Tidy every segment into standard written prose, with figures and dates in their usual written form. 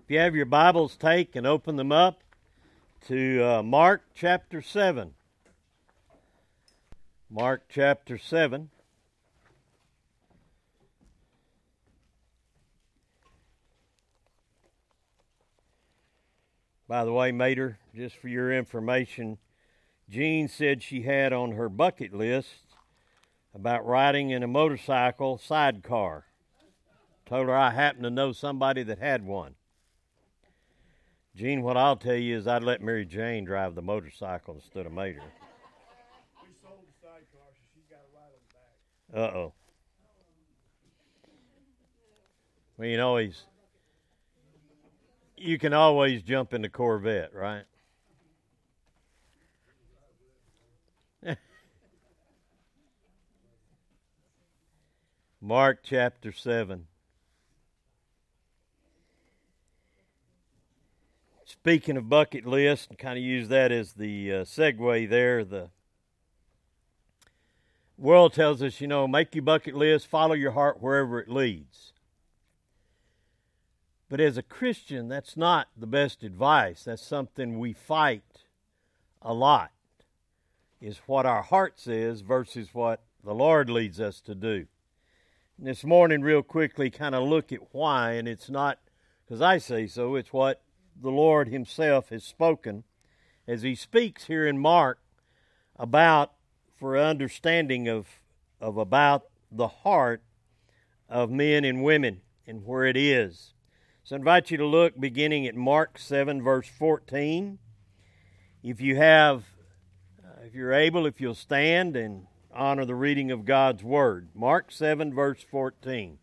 If you have your Bibles, take and open them up to Mark chapter 7. Mark chapter 7. By the way, Mater, just for your information, Jean said she had on her bucket list about riding in a motorcycle sidecar. Told her I happen to know somebody that had one. Gene, what I'll tell you is I'd let Mary Jane drive the motorcycle instead of Mater. We sold the sidecar, so she's got a ride on the back. Uh-oh. Well, you can always jump in the Corvette, right? Mark chapter 7. Speaking of bucket list, and kind of use that as the segue there, the world tells us, make your bucket list, follow your heart wherever it leads. But as a Christian, that's not the best advice. That's something we fight a lot, is what our heart says versus what the Lord leads us to do. And this morning, real quickly, kind of look at why, and it's not because I say so, it's what the Lord Himself has spoken as He speaks here in Mark about, for understanding of about the heart of men and women and where it is. So I invite you to look beginning at Mark 7 verse 14. If you're able, if you'll stand and honor the reading of God's Word. Mark 7 verse 14.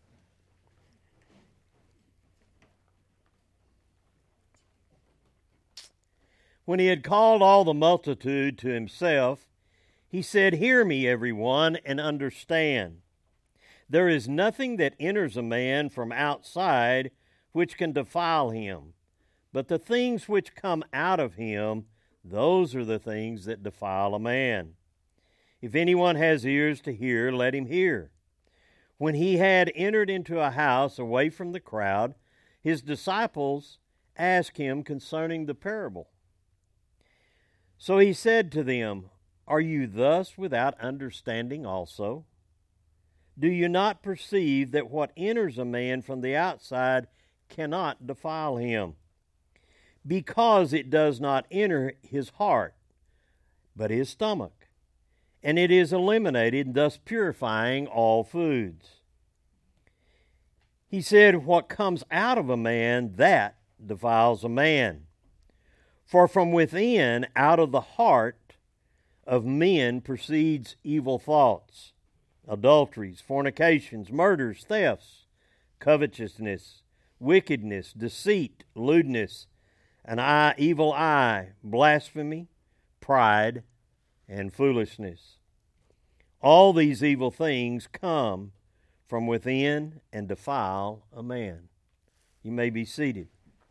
When He had called all the multitude to Himself, He said, "Hear me, everyone, and understand. There is nothing that enters a man from outside which can defile him, but the things which come out of him, those are the things that defile a man. If anyone has ears to hear, let him hear." When He had entered into a house away from the crowd, His disciples asked Him concerning the parable. So He said to them, "Are you thus without understanding also? Do you not perceive that what enters a man from the outside cannot defile him? Because it does not enter his heart, but his stomach, and it is eliminated, thus purifying all foods." He said, "What comes out of a man, that defiles a man. For from within, out of the heart of men proceeds evil thoughts, adulteries, fornications, murders, thefts, covetousness, wickedness, deceit, lewdness, an evil eye, blasphemy, pride, and foolishness. All these evil things come from within and defile a man." You may be seated.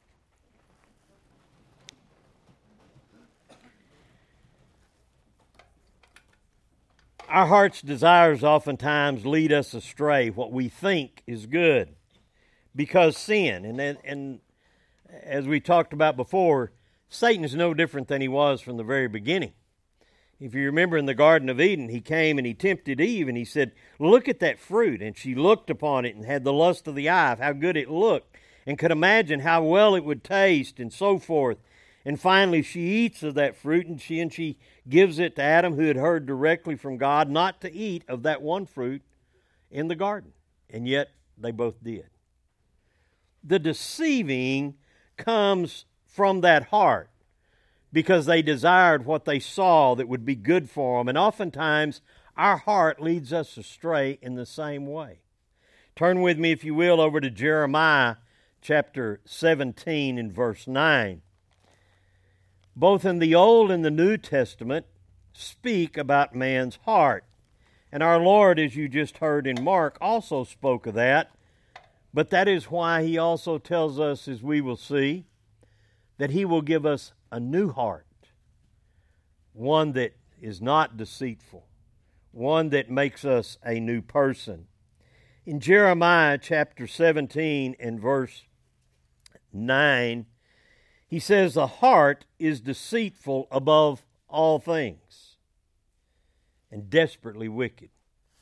Our heart's desires oftentimes lead us astray, what we think is good, because sin, and as we talked about before, Satan is no different than he was from the very beginning. If you remember in the Garden of Eden, he came and he tempted Eve and he said, "Look at that fruit." And she looked upon it and had the lust of the eye of how good it looked and could imagine how well it would taste and so forth. And finally she eats of that fruit and she gives it to Adam, who had heard directly from God not to eat of that one fruit in the garden. And yet they both did. The deceiving comes from that heart because they desired what they saw that would be good for them. And oftentimes our heart leads us astray in the same way. Turn with me, if you will, over to Jeremiah chapter 17 and verse 9. Both in the Old and the New Testament speak about man's heart. And our Lord, as you just heard in Mark, also spoke of that. But that is why He also tells us, as we will see, that He will give us a new heart. One that is not deceitful. One that makes us a new person. In Jeremiah chapter 17 and verse 9, he says, the heart is deceitful above all things and desperately wicked.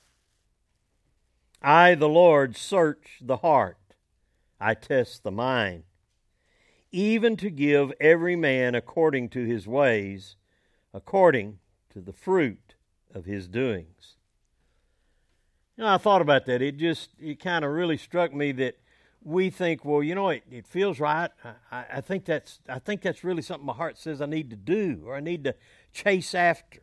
I, the Lord, search the heart. I test the mind, even to give every man according to his ways, according to the fruit of his doings. You know, I thought about that. It kind of really struck me that we think, well, you know, it feels right. I think that's really something my heart says I need to do or I need to chase after.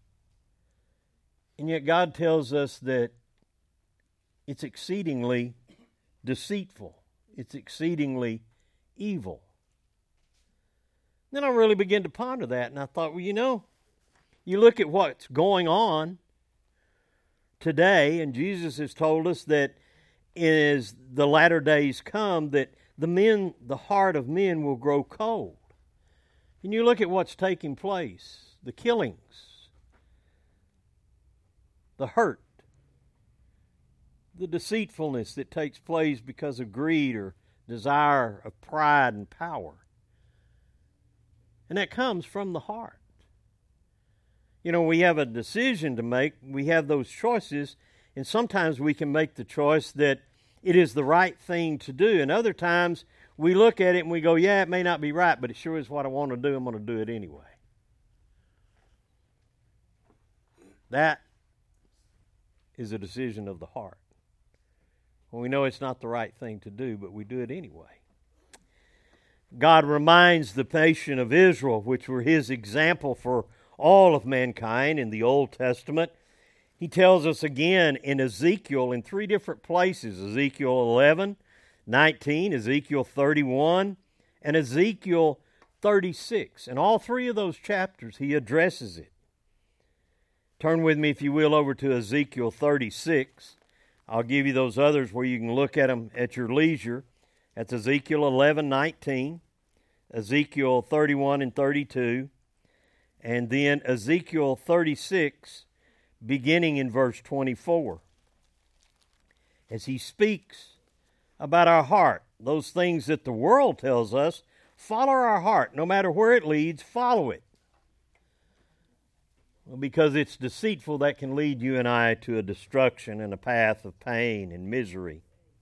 And yet God tells us that it's exceedingly deceitful. It's exceedingly evil. Then I really began to ponder that, and I thought, well, you know, you look at what's going on today, and Jesus has told us that as the latter days come, that the heart of men will grow cold. And you look at what's taking place, the killings, the hurt, the deceitfulness that takes place because of greed or desire of pride and power. And that comes from the heart. You know, we have a decision to make. We have those choices, and sometimes we can make the choice that it is the right thing to do. And other times we look at it and we go, yeah, it may not be right, but it sure is what I want to do. I'm going to do it anyway. That is a decision of the heart. Well, we know it's not the right thing to do, but we do it anyway. God reminds the nation of Israel, which were His example for all of mankind in the Old Testament. He tells us again in Ezekiel in 3 different places, Ezekiel 11, 19, Ezekiel 31, and Ezekiel 36. In all 3 of those chapters, He addresses it. Turn with me, if you will, over to Ezekiel 36. I'll give you those others where you can look at them at your leisure. That's Ezekiel 11, 19, Ezekiel 31 and 32, and then Ezekiel 36, beginning in verse 24. As he speaks about our heart, those things that the world tells us, follow our heart. No matter where it leads, follow it. Well, because it's deceitful, that can lead you and I to a destruction and a path of pain and misery.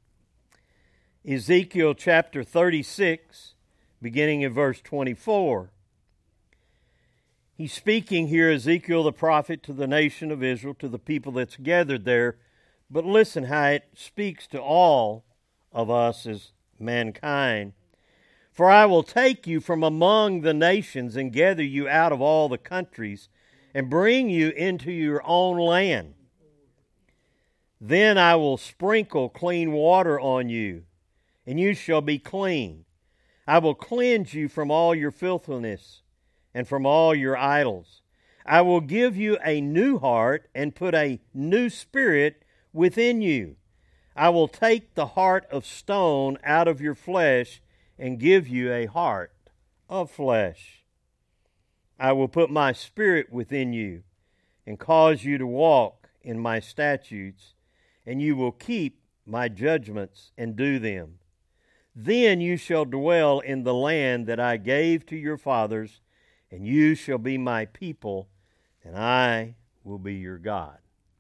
Ezekiel chapter 36, beginning in verse 24. He's speaking here, Ezekiel the prophet, to the nation of Israel, to the people that's gathered there. But listen how it speaks to all of us as mankind. For I will take you from among the nations and gather you out of all the countries and bring you into your own land. Then I will sprinkle clean water on you, and you shall be clean. I will cleanse you from all your filthiness and from all your idols. I will give you a new heart and put a new spirit within you. I will take the heart of stone out of your flesh and give you a heart of flesh. I will put my spirit within you and cause you to walk in my statutes, and you will keep my judgments and do them. Then you shall dwell in the land that I gave to your fathers, and you shall be my people, and I will be your God.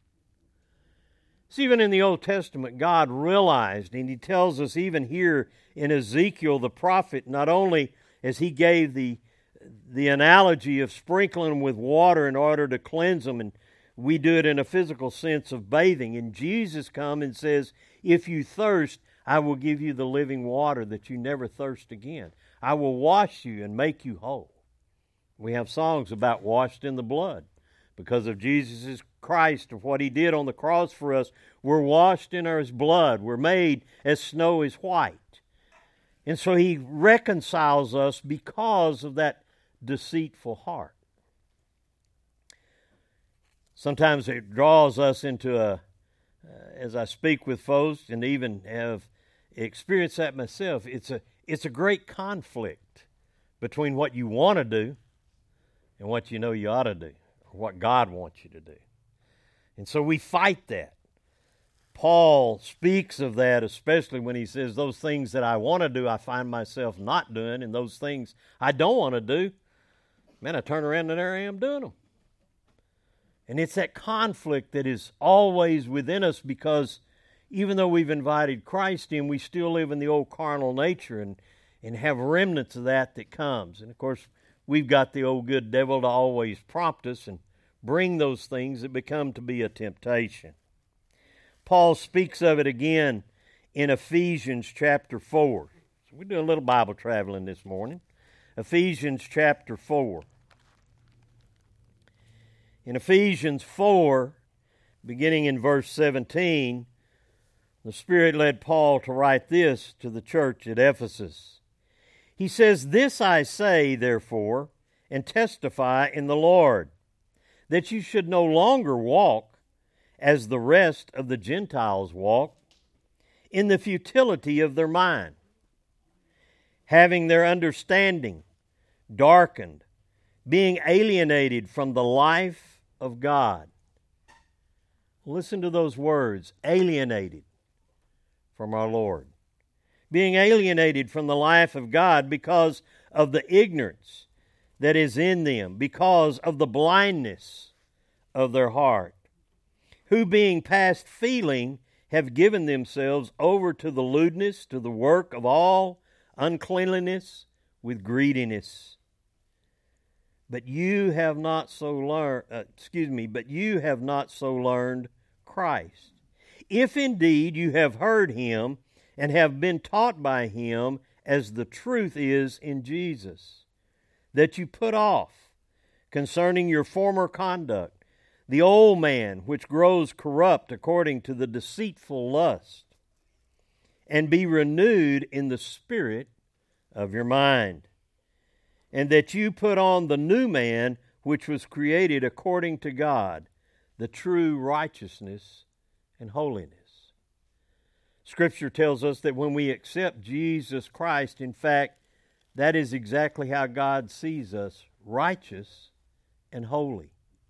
So even in the Old Testament, God realized, and He tells us even here in Ezekiel the prophet, not only as He gave the analogy of sprinkling them with water in order to cleanse them, and we do it in a physical sense of bathing. And Jesus comes and says, if you thirst, I will give you the living water that you never thirst again. I will wash you and make you whole. We have songs about washed in the blood. Because of Jesus Christ, of what He did on the cross for us, we're washed in His blood. We're made as snow is white. And so He reconciles us because of that deceitful heart. Sometimes it draws us into as I speak with folks and even have experienced that myself, it's a great conflict between what you want to do and what you know you ought to do, or what God wants you to do. And so we fight that. Paul speaks of that, especially when he says, those things that I want to do, I find myself not doing, and those things I don't want to do, man, I turn around and there I am doing them. And it's that conflict that is always within us, because even though we've invited Christ in, we still live in the old carnal nature and have remnants of that comes. And of course, we've got the old good devil to always prompt us and bring those things that become to be a temptation. Paul speaks of it again in Ephesians chapter 4. So we're doing a little Bible traveling this morning. Ephesians chapter 4. In Ephesians 4, beginning in verse 17, the Spirit led Paul to write this to the church at Ephesus. He says, "This I say, therefore, and testify in the Lord, that you should no longer walk as the rest of the Gentiles walk, in the futility of their mind, having their understanding darkened, being alienated from the life of God." Listen to those words, alienated from our Lord. Being alienated from the life of God because of the ignorance that is in them, because of the blindness of their heart, who being past feeling have given themselves over to the lewdness, to the work of all uncleanliness with greediness. But you have not so learned Christ. If indeed you have heard Him and have been taught by Him, as the truth is in Jesus, that you put off, concerning your former conduct, the old man which grows corrupt according to the deceitful lust, and be renewed in the spirit of your mind, and that you put on the new man which was created according to God, the true righteousness and holiness. Scripture tells us that when we accept Jesus Christ, in fact, that is exactly how God sees us, righteous and holy.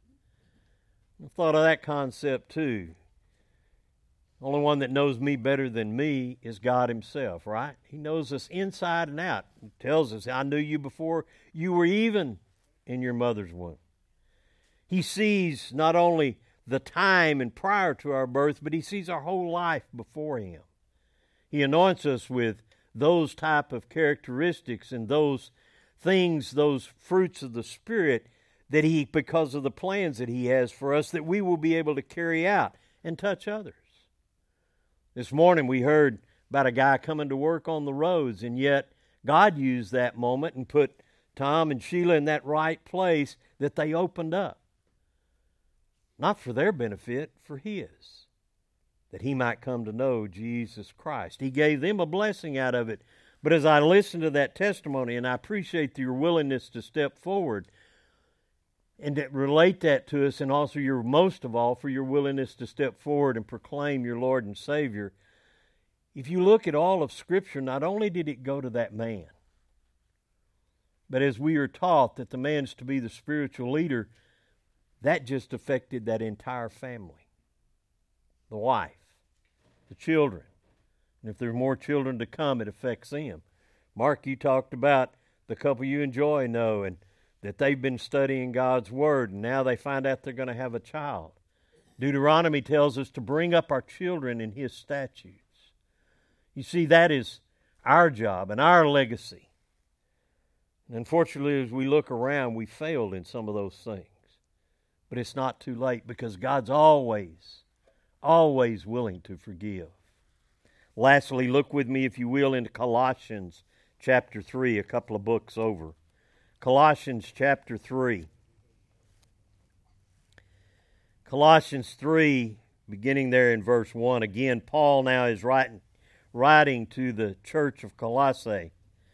I thought of that concept too. The only one that knows me better than me is God Himself, right? He knows us inside and out. He tells us, I knew you before you were even in your mother's womb. He sees not only the time and prior to our birth, but He sees our whole life before Him. He anoints us with those type of characteristics and those things, those fruits of the Spirit, that He, because of the plans that He has for us, that we will be able to carry out and touch others. This morning we heard about a guy coming to work on the roads, and yet God used that moment and put Tom and Sheila in that right place that they opened up. Not for their benefit, for His, that he might come to know Jesus Christ. He gave them a blessing out of it. But as I listen to that testimony, and I appreciate your willingness to step forward and to relate that to us, and also most of all for your willingness to step forward and proclaim your Lord and Savior. If you look at all of Scripture, not only did it go to that man, but as we are taught that the man's to be the spiritual leader, that just affected that entire family. The wife, the children. And if there are more children to come, it affects them. Mark, you talked about the couple you enjoy know, and that they've been studying God's Word, and now they find out they're going to have a child. Deuteronomy tells us to bring up our children in His statutes. You see, that is our job and our legacy. And unfortunately, as we look around, we failed in some of those things. But it's not too late, because God's always willing to forgive. Lastly, look with me, if you will, into Colossians chapter 3, a couple of books over. Colossians chapter 3. Colossians 3, beginning there in verse 1. Again, Paul now is writing to the church of Colossae.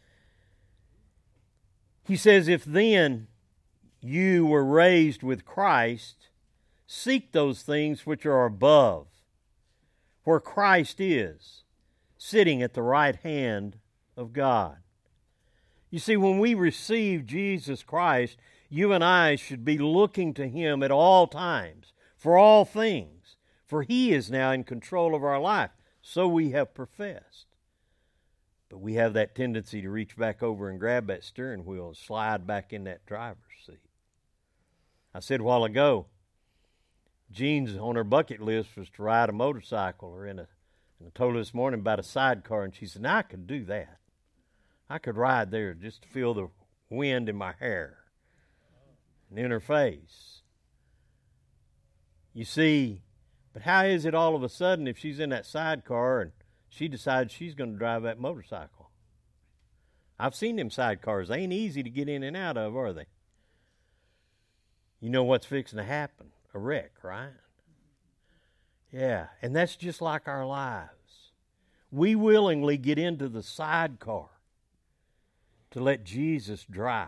He says, "If then you were raised with Christ, seek those things which are above, where Christ is, sitting at the right hand of God." You see, when we receive Jesus Christ, you and I should be looking to Him at all times, for all things, For He is now in control of our life. So we have professed. But we have that tendency to reach back over and grab that steering wheel and slide back in that driver's seat. I said a while ago, Jean's on her bucket list was to ride a motorcycle, or and I told her this morning about a sidecar, and she said, now I could do that. I could ride there just to feel the wind in my hair and in her face. You see, but how is it all of a sudden if she's in that sidecar and she decides she's going to drive that motorcycle? I've seen them sidecars. They ain't easy to get in and out of, are they? You know what's fixing to happen? A wreck, right? Yeah, and that's just like our lives. We willingly get into the sidecar to let Jesus drive.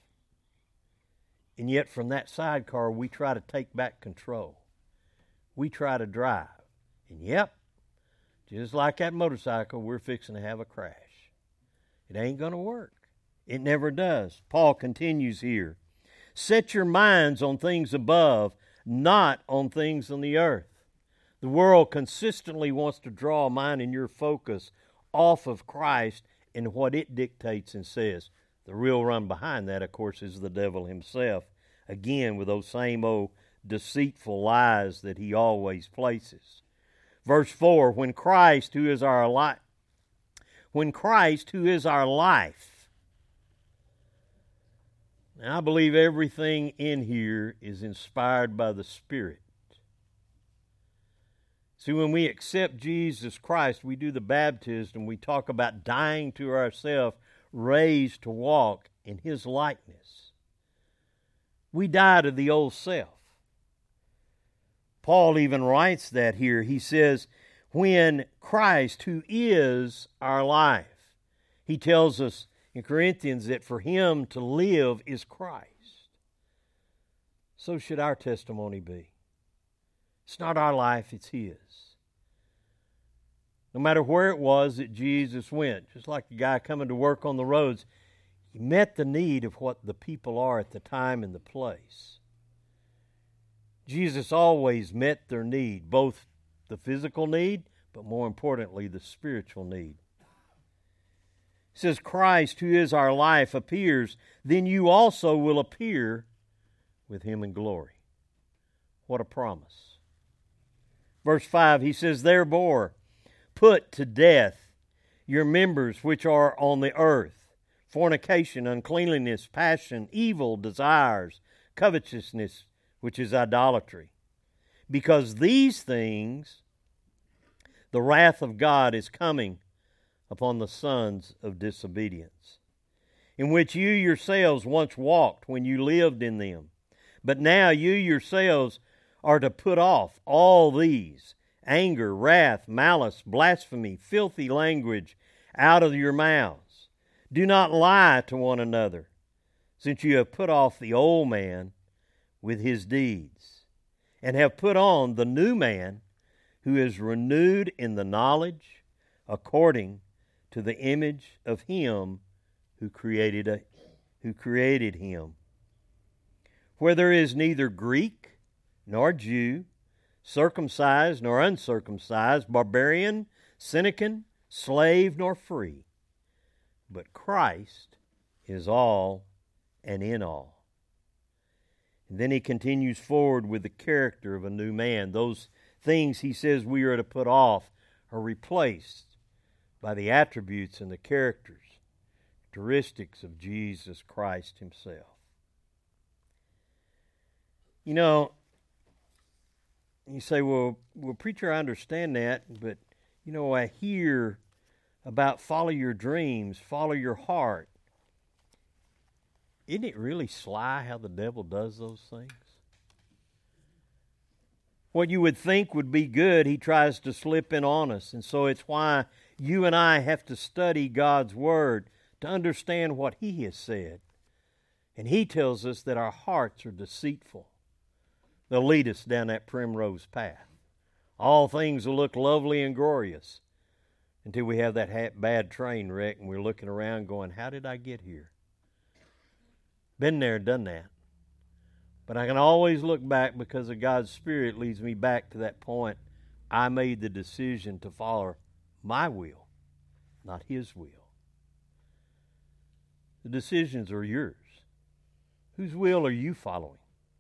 And yet from that sidecar, we try to take back control. We try to drive. And yep, just like that motorcycle, we're fixing to have a crash. It ain't going to work. It never does. Paul continues here. Set your minds on things above, not on things on the earth. The world consistently wants to draw mine and your focus off of Christ and what it dictates and says. The real run behind that, of course, is the devil himself. Again, with those same old deceitful lies that he always places. Verse 4, when Christ, who is our life, now, I believe everything in here is inspired by the Spirit. See, when we accept Jesus Christ, we do the baptism, we talk about dying to ourselves, raised to walk in His likeness. We die to the old self. Paul even writes that here. He says, when Christ, who is our life, he tells us in Corinthians that for Him to live is Christ. So should our testimony be. It's not our life, it's His. No matter where it was that Jesus went, just like the guy coming to work on the roads, He met the need of what the people are at the time and the place. Jesus always met their need, both the physical need, but more importantly, the spiritual need. It says, Christ, who is our life, appears, then you also will appear with Him in glory. What a promise. Verse 5, he says, therefore, put to death your members which are on the earth, fornication, uncleanliness, passion, evil desires, covetousness, which is idolatry. Because these things, the wrath of God is coming upon the sons of disobedience, in which you yourselves once walked when you lived in them. But now you yourselves are to put off all these: anger, wrath, malice, blasphemy, filthy language out of your mouths. Do not lie to one another, since you have put off the old man with his deeds, and have put on the new man, who is renewed in the knowledge according to the image of Him who created him. Where there is neither Greek nor Jew, circumcised nor uncircumcised, barbarian, Scythian, slave nor free, but Christ is all and in all. And then he continues forward with the character of a new man. Those things he says we are to put off are replaced by the attributes and the characteristics of Jesus Christ Himself. You know, you say, well, preacher, I understand that, but, you know, I hear about follow your dreams, follow your heart. Isn't it really sly how the devil does those things? What you would think would be good, he tries to slip in on us. And so it's why you and I have to study God's Word to understand what He has said. And He tells us that our hearts are deceitful. They'll lead us down that primrose path. All things will look lovely and glorious until we have that bad train wreck and we're looking around going, how did I get here? Been there, done that. But I can always look back because of God's Spirit leads me back to that point I made the decision to follow my will, not His will. The decisions are yours. Whose will are you following?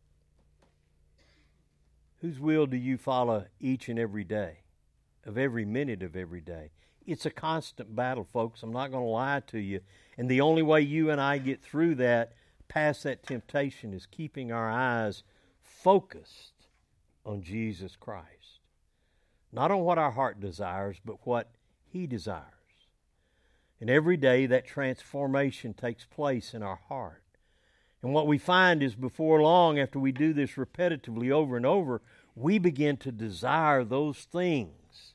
Whose will do you follow each and every day, of every minute of every day? It's a constant battle, folks. I'm not going to lie to you. And the only way you and I get through that, past that temptation, is keeping our eyes focused on Jesus Christ. Not on what our heart desires, but what He desires. And every day that transformation takes place in our heart. And what we find is before long, after we do this repetitively over and over, we begin to desire those things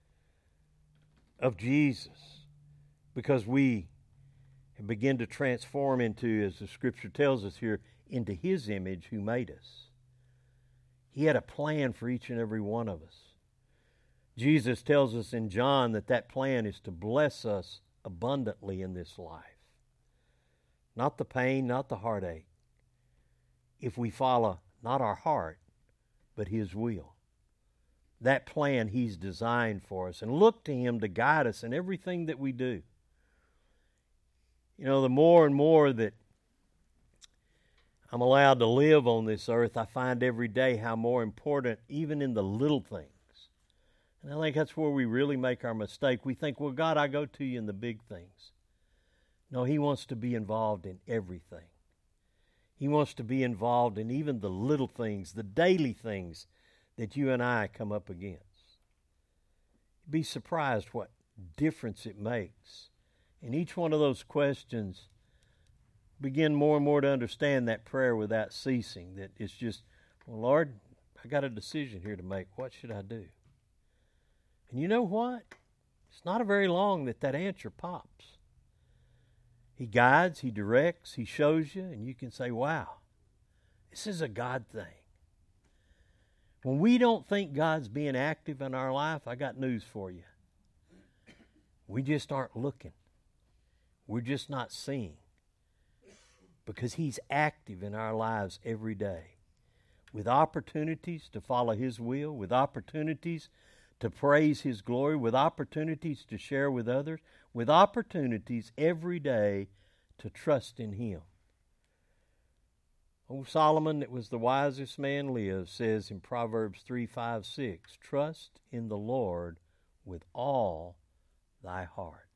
of Jesus, because we begin to transform into, as the Scripture tells us here, into His image who made us. He had a plan for each and every one of us. Jesus tells us in John that plan is to bless us abundantly in this life. Not the pain, not the heartache. If we follow not our heart, but His will. That plan He's designed for us. And look to Him to guide us in everything that we do. You know, the more and more that I'm allowed to live on this earth, I find every day how more important, even in the little things. And I think that's where we really make our mistake. We think, well, God, I go to you in the big things. No, He wants to be involved in everything. He wants to be involved in even the little things, the daily things that you and I come up against. You'd be surprised what difference it makes. And each one of those questions, begin more and more to understand that prayer without ceasing. That it's just, well, Lord, I got a decision here to make. What should I do? And you know what? It's not a very long that answer pops. He guides, He directs, He shows you, and you can say, wow, this is a God thing. When we don't think God's being active in our life, I got news for you. We just aren't looking. We're just not seeing. Because He's active in our lives every day. With opportunities to follow His will, with opportunities to praise His glory, with opportunities to share with others, with opportunities every day to trust in Him. Old Solomon, that was the wisest man lived, says in Proverbs 3:5-6, trust in the Lord with all thy heart.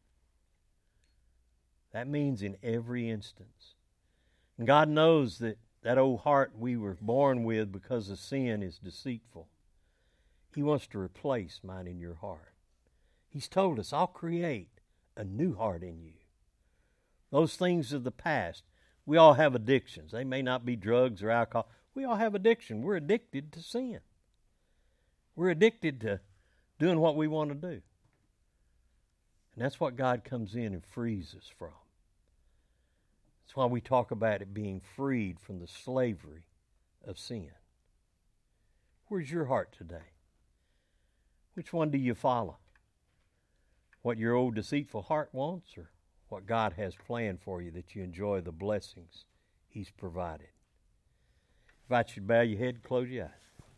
That means in every instance. And God knows that old heart we were born with because of sin is deceitful. He wants to replace mine in your heart. He's told us, I'll create a new heart in you. Those things of the past, we all have addictions. They may not be drugs or alcohol. We all have addiction. We're addicted to sin. We're addicted to doing what we want to do. And that's what God comes in and frees us from. That's why we talk about it being freed from the slavery of sin. Where's your heart today? Which one do you follow? What your old deceitful heart wants, or what God has planned for you that you enjoy the blessings He's provided? I invite you to bow your head and close your eyes.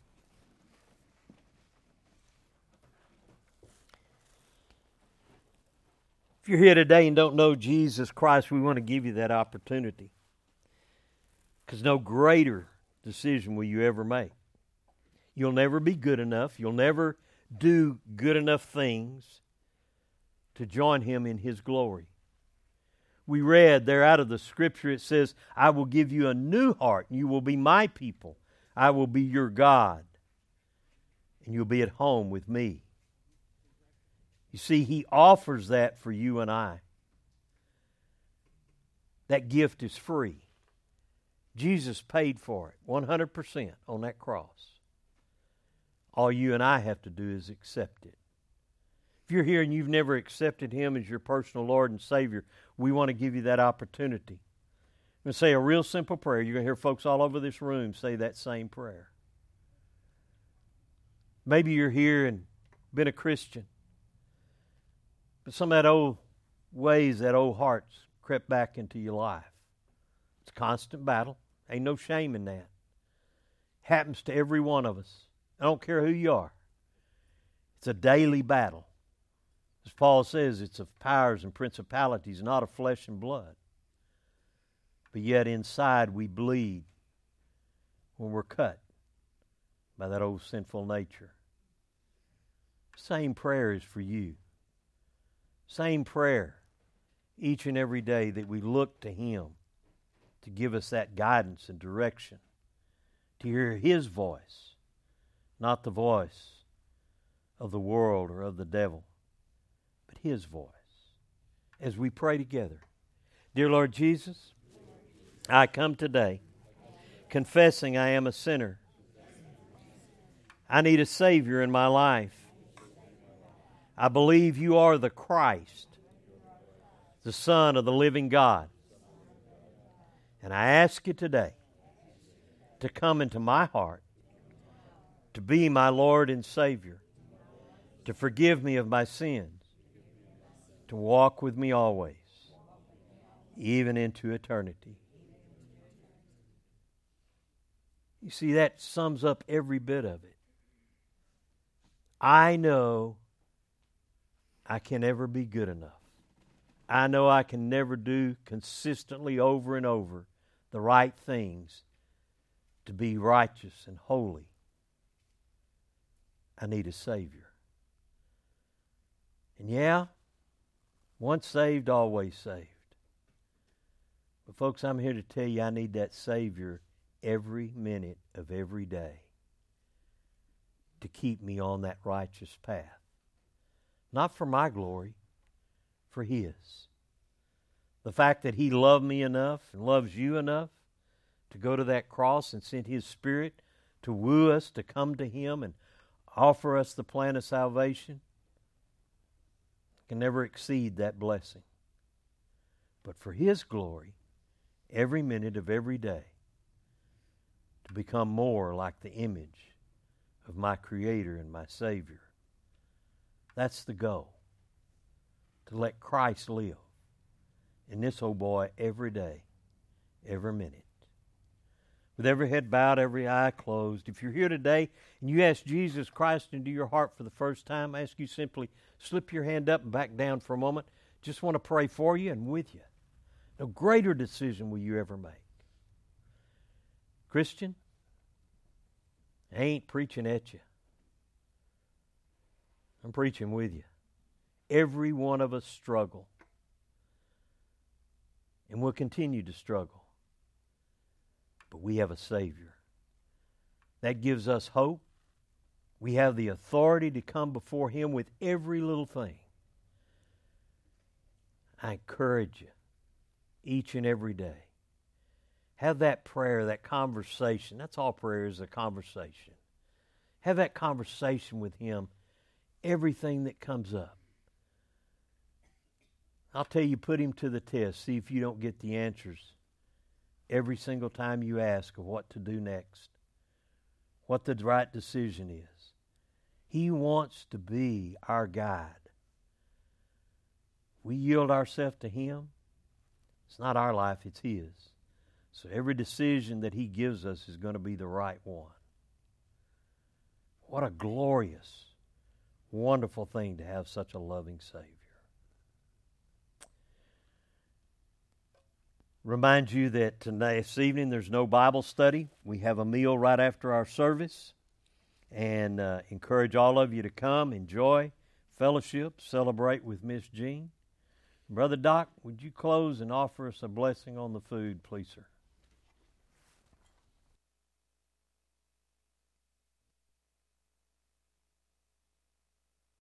If you're here today and don't know Jesus Christ, we want to give you that opportunity. Because no greater decision will you ever make. You'll never be good enough. You'll never do good enough things to join Him in His glory. We read there out of the Scripture, it says, I will give you a new heart, and you will be my people. I will be your God, and you'll be at home with me. You see, He offers that for you and I. That gift is free. Jesus paid for it 100% on that cross. All you and I have to do is accept it. If you're here and you've never accepted Him as your personal Lord and Savior, we want to give you that opportunity. I'm going to say a real simple prayer. You're going to hear folks all over this room say that same prayer. Maybe you're here and been a Christian, but some of that old ways, that old heart's crept back into your life. It's a constant battle. Ain't no shame in that. Happens to every one of us. I don't care who you are. It's a daily battle. As Paul says, it's of powers and principalities, not of flesh and blood. But yet inside we bleed when we're cut by that old sinful nature. Same prayer is for you. Same prayer each and every day, that we look to Him to give us that guidance and direction, to hear His voice, not the voice of the world or of the devil, but His voice. As we pray together, dear Lord Jesus, I come today confessing I am a sinner. I need a Savior in my life. I believe You are the Christ, the Son of the living God. And I ask You today to come into my heart, to be my Lord and Savior, to forgive me of my sins, to walk with me always, even into eternity. You see, that sums up every bit of it. I know I can never be good enough. I know I can never do consistently over and over the right things to be righteous and holy. I need a Savior. And yeah, once saved, always saved. But folks, I'm here to tell you I need that Savior every minute of every day to keep me on that righteous path. Not for my glory, for His. The fact that He loved me enough and loves you enough to go to that cross and send His Spirit to woo us to come to Him and offer us the plan of salvation can never exceed that blessing. But for His glory, every minute of every day, to become more like the image of my Creator and my Savior. That's the goal. To let Christ live in this old boy every day, every minute. With every head bowed, every eye closed. If you're here today and you ask Jesus Christ into your heart for the first time, I ask you simply slip your hand up and back down for a moment. Just want to pray for you and with you. No greater decision will you ever make. Christian, I ain't preaching at you. I'm preaching with you. Every one of us struggle. And we'll continue to struggle. But we have a Savior. That gives us hope. We have the authority to come before Him with every little thing. I encourage you each and every day. Have that prayer, that conversation. That's all prayer is, a conversation. Have that conversation with Him. Everything that comes up. I'll tell you, put Him to the test. See if you don't get the answers every single time you ask of what to do next, what the right decision is. He wants to be our guide. We yield ourselves to Him. It's not our life, it's His. So every decision that He gives us is going to be the right one. What a glorious, wonderful thing to have such a loving Savior. Remind you that this evening there's no Bible study. We have a meal right after our service. And encourage all of you to come, enjoy, fellowship, celebrate with Miss Jean. Brother Doc, would you close and offer us a blessing on the food, please, sir?